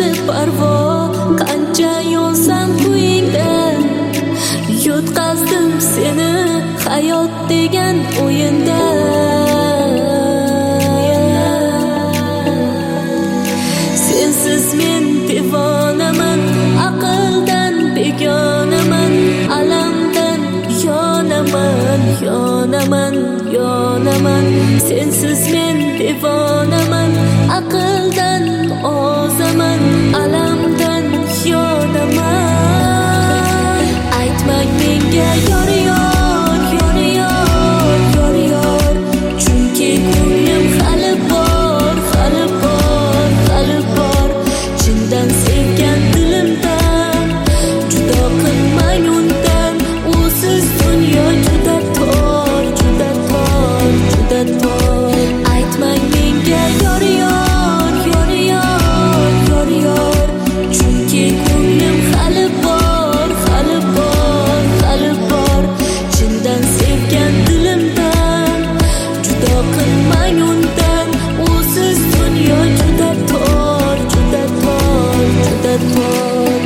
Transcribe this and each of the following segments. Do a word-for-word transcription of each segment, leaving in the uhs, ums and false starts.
qilib parvo, qancha yonsam to'yingda yutqazdim seni hayot degan o'yinda. Sensiz men devonaman, aqldan begonaman, alamdan yonaman, yonaman, yonaman. Sensiz men devonaman, aqldan ozaman, alamdan yonaman. Aytmang menga yor yor, yor yor, yor yor, chunki ko'nglim hali bor, hali bor, hali bor. Chindan sevgan dilimdan judo qilmang undan, usiz dunyo juda tor, juda tor, juda tor. Aytmang menga yor yor, yor yor, yor yor, chunki ko'nglim hali bor, hali bor, hali bor. Chindan sevgan dilimdan judo qilmang undan, usiz dunyo juda tor, juda tor, juda tor.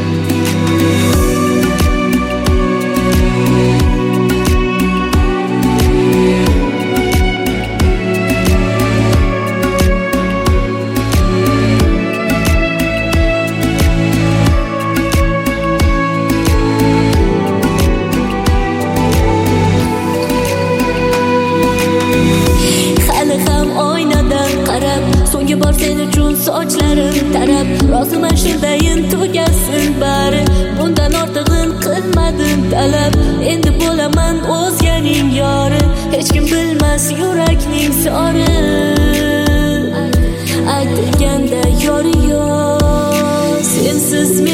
Hali ham oynadan qarab, so'nggi bor sen uchun sochlarim tarab, roziman shundayin tugasin bari, bundan ortig'in qilmadim talab. Endi bo'laman o'zganing yori, hech kim bilmas yurakning sori. Aytilganda yor yor, sensiz men